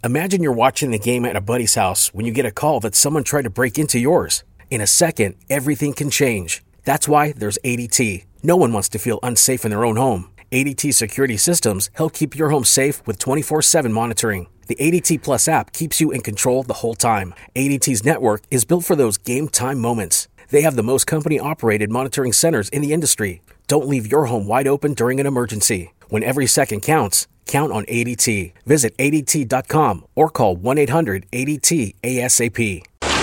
Imagine you're watching the game at a buddy's house when you get a call that someone tried to break into yours. In a second, everything can change. That's why there's ADT. No one wants to feel unsafe in their own home. ADT security systems help keep your home safe with 24/7 monitoring. The ADT Plus app keeps you in control the whole time. ADT's network is built for those game time moments. They have the most company-operated monitoring centers in the industry. Don't leave your home wide open during an emergency. When every second counts, count on ADT. Visit ADT.com or call 1-800-ADT-ASAP.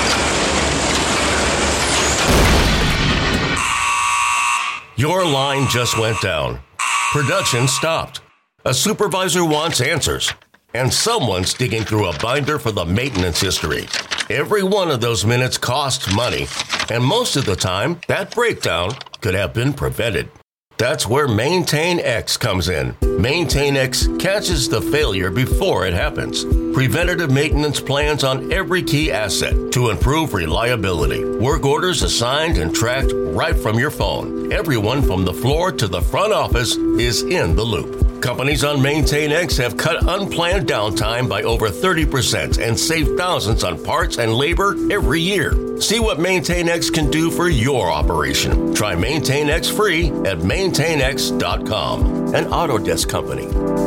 Your line just went down. Production stopped. A supervisor wants answers. And someone's digging through a binder for the maintenance history. Every one of those minutes costs money. And most of the time, that breakdown could have been prevented. That's where Maintain X comes in. Maintain X catches the failure before it happens. Preventative maintenance plans on every key asset to improve reliability. Work orders assigned and tracked right from your phone. Everyone from the floor to the front office is in the loop. Companies on Maintain X have cut unplanned downtime by over 30% and saved thousands on parts and labor every year. See what Maintain X can do for your operation. Try Maintain X free at maintainx.com, an Autodesk company.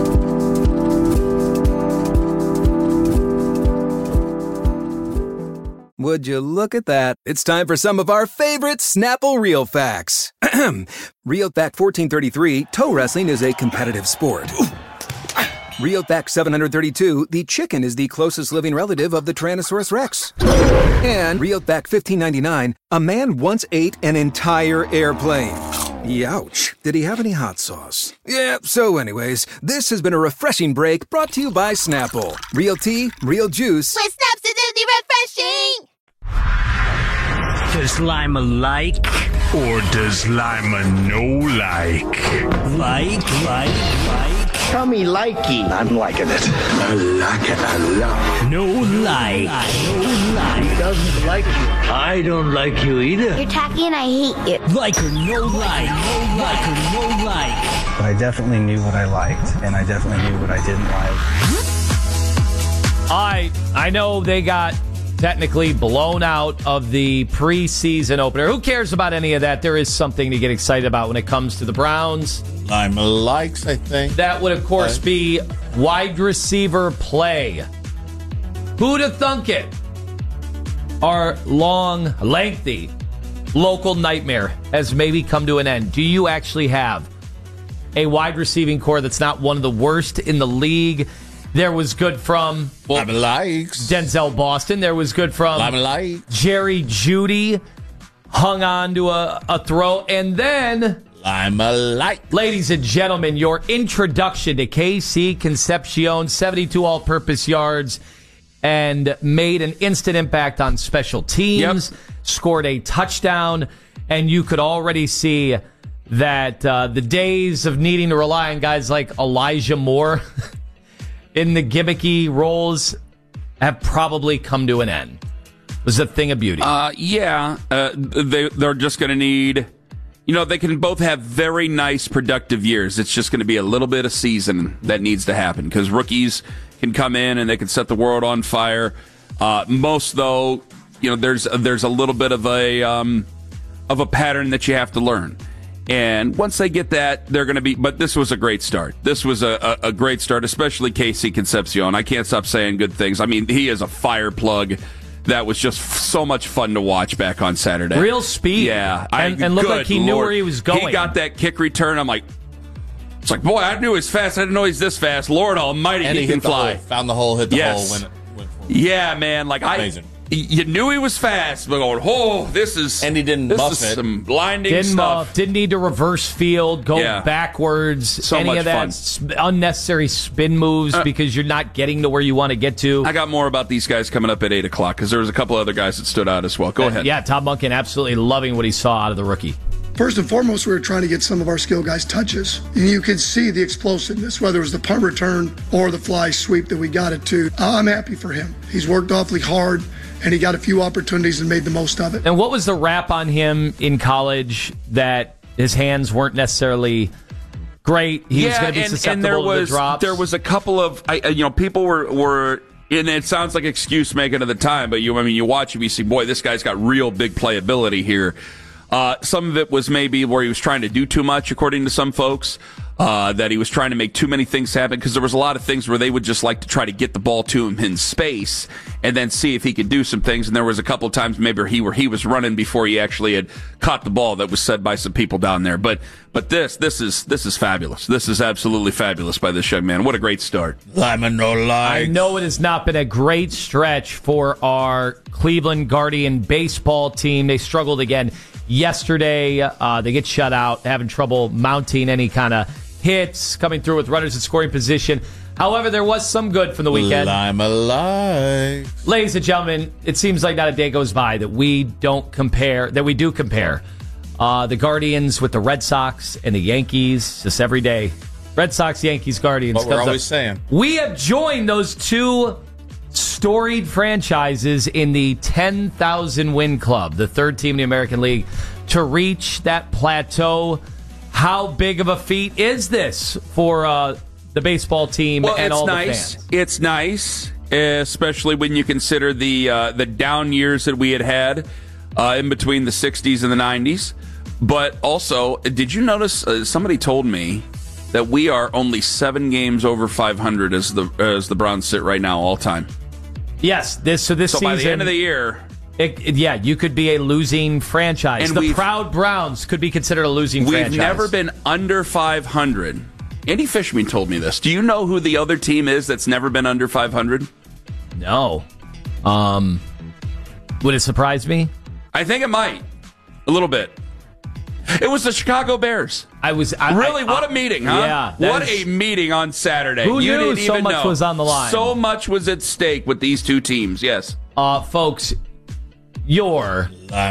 Would you look at that? It's time for some of our favorite Snapple Real Facts. Real Fact 1433, toe wrestling is a competitive sport. Real Fact 732, the chicken is the closest living relative of the Tyrannosaurus Rex. And Real Fact 1599, a man once ate an entire airplane. Youch. Did he have any hot sauce? Yeah, so anyways, this has been a refreshing break brought to you by Snapple. Real tea, real juice. With Snaps, it is refreshing! Does Lima like or does Lima no like? Like? Tell me likey. I'm liking it. I like it a lot. No like. He doesn't like you. I don't like you either. You're tacky and I hate you. Like or no like. Like or no like. But I definitely knew what I liked, and I definitely knew what I didn't like. I know they got technically blown out of the preseason opener. Who cares about any of that? There is something to get excited about when it comes to the Browns. Lima likes, I think. That would, of course, be wide receiver play. Who'd have thunk it? Our long, lengthy local nightmare has maybe come to an end. Do you actually have a wide receiving core that's not one of the worst in the league? There was good from Denzel Boston. There was good from Jerry Jeudy. Hung on to a throw. And then, ladies and gentlemen, your introduction to KC Concepcion, 72 all-purpose yards, and made an instant impact on special teams, scored a touchdown, and you could already see that the days of needing to rely on guys like Elijah Moore in the gimmicky roles have probably come to an end. It was a thing of beauty. They're just going to need, they can both have very nice, productive years. It's just going to be a little bit of season that needs to happen because rookies can come in and they can set the world on fire. Most, though, there's a little bit of a pattern that you have to learn. And once they get that, they're going to be... But this was a great start. This was a great start, especially KC Concepcion. I can't stop saying good things. I mean, he is a fire plug. That was just so much fun to watch back on Saturday. Real speed. Yeah. And looked like he knew where he was going. He got that kick return. I'm like... It's like, boy, I knew he was fast. I didn't know he's this fast. Lord almighty, and he can fly. Found the hole, hit the hole, went for it. Yeah, man. Like, amazing. You knew he was fast, but going, this is... And he didn't muff it. Some blinding didn't stuff. Didn't need to reverse field, go backwards, so any much of that unnecessary spin moves because you're not getting to where you want to get to. I got more about these guys coming up at 8 o'clock because there was a couple other guys that stood out as well. Go ahead. Yeah, Todd Monken absolutely loving what he saw out of the rookie. First and foremost, we were trying to get some of our skill guys touches. And you could see the explosiveness, whether it was the punt return or the fly sweep that we got it to. I'm happy for him. He's worked awfully hard, and he got a few opportunities and made the most of it. And what was the rap on him in college that his hands weren't necessarily great? He was going to be susceptible to the drops. There was a couple of, people were And it sounds like excuse making at the time, but you watch him, you see, boy, this guy's got real big playability here. Some of it was maybe where he was trying to do too much, according to some folks. That he was trying to make too many things happen, because there was a lot of things where they would just like to try to get the ball to him in space and then see if he could do some things. And there was a couple of times maybe where he was running before he actually had caught the ball. That was said by some people down there. But this is fabulous. This is absolutely fabulous by this young man. What a great start. Lyman no lie. I know it has not been a great stretch for our Cleveland Guardian baseball team. They struggled again yesterday. They get shut out, having trouble mounting any kind of hits, coming through with runners in scoring position. However, there was some good from the weekend. I'm alive. Ladies and gentlemen, it seems like not a day goes by that we do compare the Guardians with the Red Sox and the Yankees just every day. Red Sox, Yankees, Guardians. What we're always saying. We have joined those two storied franchises in the 10,000 win club, the third team in the American League, to reach that plateau. How big of a feat is this for the baseball team and all the fans? It's nice, especially when you consider the down years that we had in between the 60s and the 90s. But also, did you notice, somebody told me that we are only 7 games over 500 as the Browns sit right now all time. Yes, this so season, by the end of the year, you could be a losing franchise. And the proud Browns could be considered a losing franchise. We've never been under 500. Andy Fishman told me this. Do you know who the other team is that's never been under 500? No. Would it surprise me? I think it might. A little bit. It was the Chicago Bears. What a meeting, huh? Yeah. What a meeting on Saturday. Who you knew didn't so even much know. was on the line? So much was at stake with these two teams, yes. Folks, your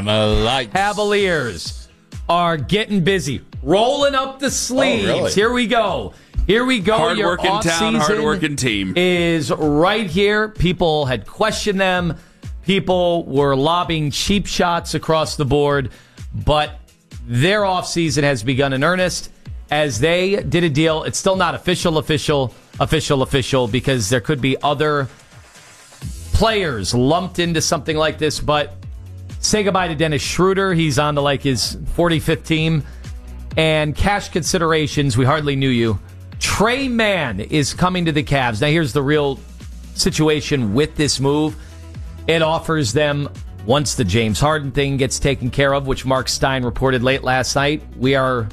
Cavaliers are getting busy, rolling up the sleeves. Oh, really? Here we go. Hard-working town, hard-working team. Is right here. People had questioned them. People were lobbing cheap shots across the board. But their offseason has begun in earnest as they did a deal. It's still not official because there could be other players lumped into something like this. But say goodbye to Dennis Schroeder. He's on to his 45th team. And cash considerations, we hardly knew you. Trey Mann is coming to the Cavs. Now, here's the real situation with this move. It offers them, once the James Harden thing gets taken care of, which Mark Stein reported late last night, we are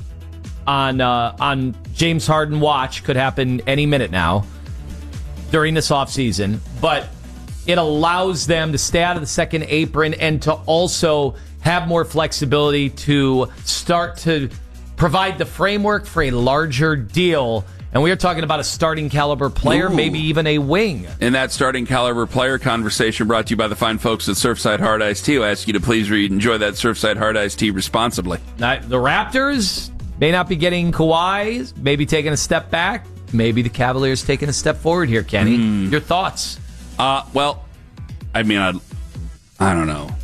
on James Harden watch. Could happen any minute now during this offseason. But it allows them to stay out of the second apron and to also have more flexibility to start to provide the framework for a larger deal. And we are talking about a starting caliber player, maybe even a wing. And that starting caliber player conversation brought to you by the fine folks at Surfside Hard Iced Tea. I ask you to please enjoy that Surfside Hard Iced Tea responsibly. Now, the Raptors may not be getting Kawhi, maybe taking a step back. Maybe the Cavaliers taking a step forward here, Kenny. Your thoughts? Well, I mean, I don't know.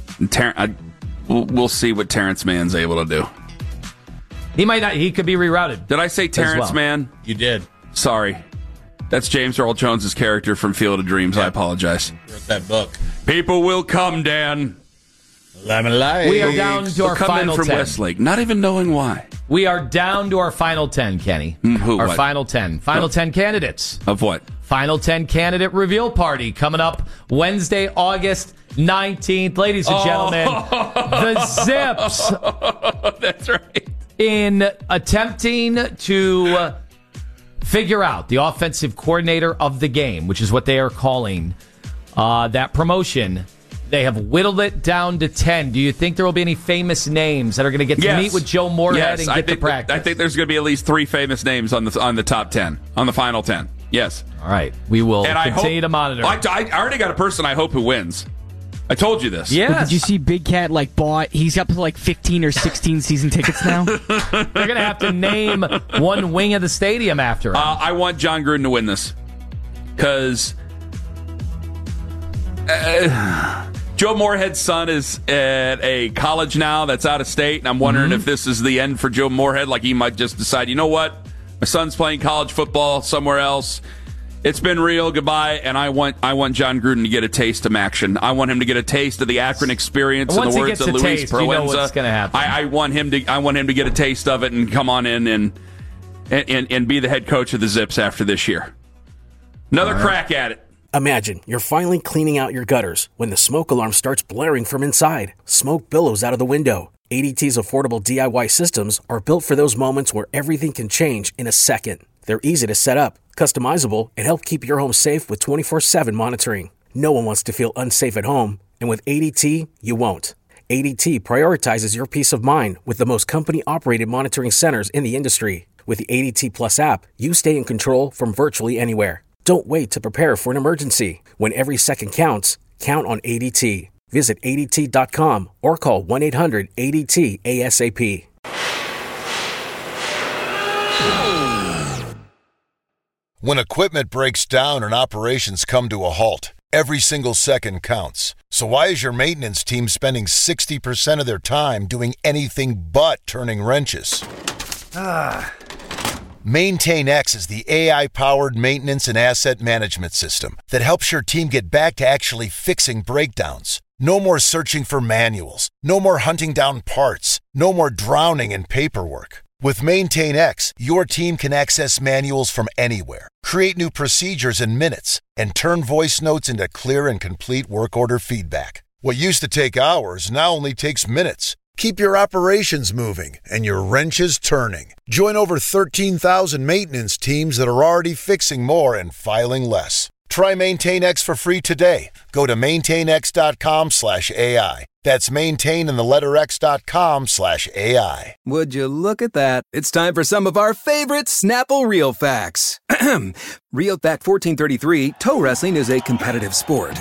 We'll see what Terrence Mann's able to do. He might not. He could be rerouted. Did I say Terrence Mann? You did. Sorry. That's James Earl Jones' character from Field of Dreams. Yeah. I apologize. Wrote that book. People will come, Dan. We are down to our final 10. Westlake, not even knowing why. We are down to our final 10, Kenny. Our final 10. Final 10 candidates. Of what? Final 10 candidate reveal party coming up Wednesday, August 19th. Ladies and gentlemen, the Zips. That's right. In attempting to figure out the offensive coordinator of the game, which is what they are calling that promotion, they have whittled it down to 10. Do you think there will be any famous names that are going to get to meet with Joe Moorhead and get to practice? I think there's going to be at least 3 famous names on the top 10, on the final 10. Yes. All right. We will continue to monitor. I already got a person I hope who wins. I told you this. Yes. Well, did you see Big Cat bought? He's up to 15 or 16 season tickets now. They're going to have to name one wing of the stadium after him. I want John Gruden to win this because Joe Moorhead's son is at a college now that's out of state, and I'm wondering if this is the end for Joe Moorhead. He might just decide, you know what, my son's playing college football somewhere else. It's been real. Goodbye. And I want John Gruden to get a taste of action. I want him to get a taste of the Akron experience. Once in the he words gets of a Luis taste, Proenza. you know what's going to happen. I want him to get a taste of it and come on in and be the head coach of the Zips after this year. Another crack at it. Imagine you're finally cleaning out your gutters when the smoke alarm starts blaring from inside. Smoke billows out of the window. ADT's affordable DIY systems are built for those moments where everything can change in a second. They're easy to set up, customizable, and help keep your home safe with 24/7 monitoring. No one wants to feel unsafe at home, and with ADT, you won't. ADT prioritizes your peace of mind with the most company-operated monitoring centers in the industry. With the ADT Plus app, you stay in control from virtually anywhere. Don't wait to prepare for an emergency. When every second counts, count on ADT. Visit ADT.com or call 1-800-ADT-ASAP. When equipment breaks down and operations come to a halt, every single second counts. So why is your maintenance team spending 60% of their time doing anything but turning wrenches? MaintainX is the AI-powered maintenance and asset management system that helps your team get back to actually fixing breakdowns. No more searching for manuals. No more hunting down parts. No more drowning in paperwork. With MaintainX, your team can access manuals from anywhere, create new procedures in minutes, and turn voice notes into clear and complete work order feedback. What used to take hours now only takes minutes. Keep your operations moving and your wrenches turning. Join over 13,000 maintenance teams that are already fixing more and filing less. Try MaintainX for free today. Go to maintainx.com/AI. That's maintain and the letter x.com/AI. Would you look at that? It's time for some of our favorite Snapple Real Facts. Real Fact 1433, toe wrestling is a competitive sport.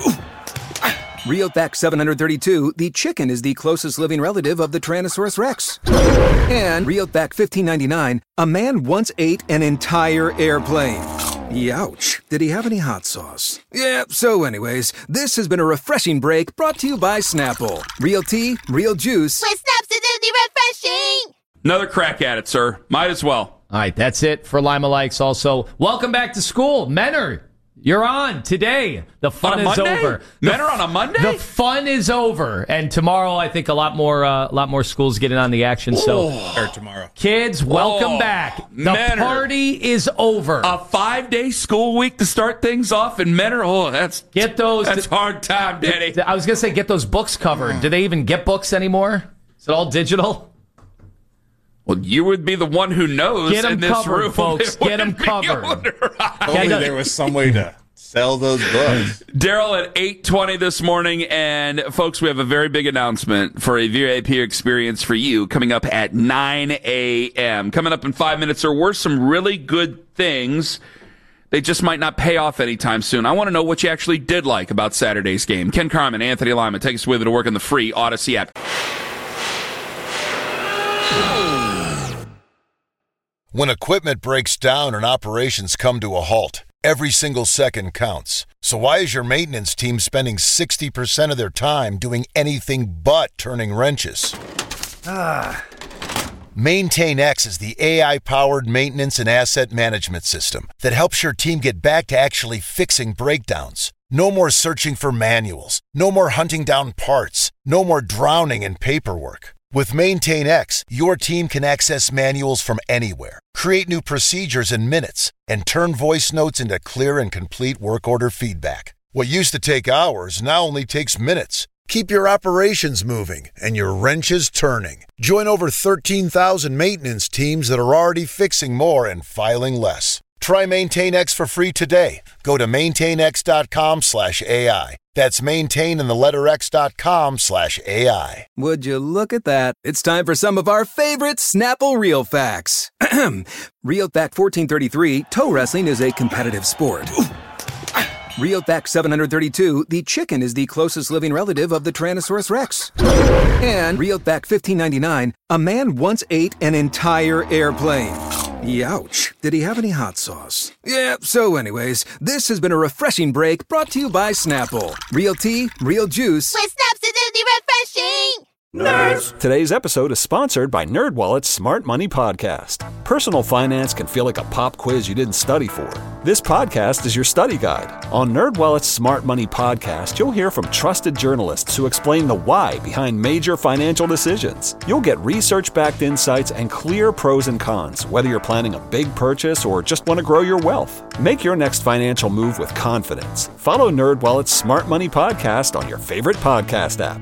Real Fact 732, the chicken is the closest living relative of the Tyrannosaurus Rex. And Real Fact 1599, a man once ate an entire airplane. Youch. Did he have any hot sauce? Yeah, so anyways, this has been a refreshing break brought to you by Snapple. Real tea, real juice. With Snapsidity refreshing! Another crack at it, sir. Might as well. All right, that's it for Lima Likes. Also, welcome back to school. Menor, you're on today. The fun is over. Menor on a Monday? The fun is over. And tomorrow, I think a lot more schools getting on the action. So, Or tomorrow. Kids, welcome back. The Menor. party is over. A 5-day school week to start things off in Menor? Oh, that's hard time, Daddy. I was going to say, get those books covered. Do they even get books anymore? Is it all digital? Well, you would be the one who knows. Get them in this covered, room. folks. Get them covered. Only there was some way to sell those books. Daryl at 8:20 this morning, and folks, we have a very big announcement for a VIP experience for you coming up at 9 a.m. Coming up in 5 minutes, there were some really good things. They just might not pay off anytime soon. I want to know what you actually did like about Saturday's game. Ken Carman, Anthony Lima, take us with you to work on the free Odyssey app. When equipment breaks down and operations come to a halt, every single second counts. So why is your maintenance team spending 60% of their time doing anything but turning wrenches? MaintainX is the AI-powered maintenance and asset management system that helps your team get back to actually fixing breakdowns. No more searching for manuals. No more hunting down parts. No more drowning in paperwork. With MaintainX, your team can access manuals from anywhere, create new procedures in minutes, and turn voice notes into clear and complete work order feedback. What used to take hours now only takes minutes. Keep your operations moving and your wrenches turning. Join over 13,000 maintenance teams that are already fixing more and filing less. Try MaintainX for free today. Go to maintainx.com/AI. That's maintain and the letter x.com/AI. Would you look at that? It's time for some of our favorite Snapple Real Facts. Real Fact 1433, toe wrestling is a competitive sport. Real Fact 732, the chicken is the closest living relative of the Tyrannosaurus Rex. And Real Fact 1599, a man once ate an entire airplane. Youch. Did he have any hot sauce? Yeah, so anyways, this has been a refreshing break brought to you by Snapple. Real tea, real juice. With Snapsidity refreshing! Nerds! Today's episode is sponsored by NerdWallet's Smart Money Podcast. Personal finance can feel like a pop quiz you didn't study for. This podcast is your study guide. On NerdWallet's Smart Money Podcast, you'll hear from trusted journalists who explain the why behind major financial decisions. You'll get research-backed insights and clear pros and cons, whether you're planning a big purchase or just want to grow your wealth. Make your next financial move with confidence. Follow NerdWallet's Smart Money Podcast on your favorite podcast app.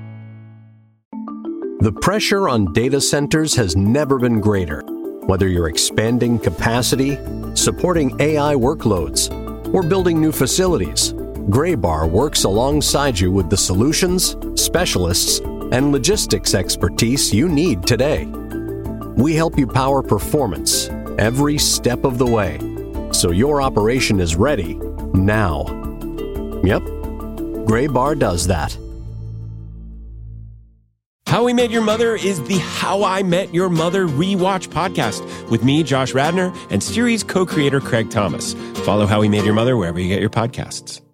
The pressure on data centers has never been greater. Whether you're expanding capacity, supporting AI workloads, or building new facilities, Graybar works alongside you with the solutions, specialists, and logistics expertise you need today. We help you power performance every step of the way, so your operation is ready now. Yep, Graybar does that. How We Met Your Mother is the How I Met Your Mother rewatch podcast with me, Josh Radnor, and series co-creator Craig Thomas. Follow How We Met Your Mother wherever you get your podcasts.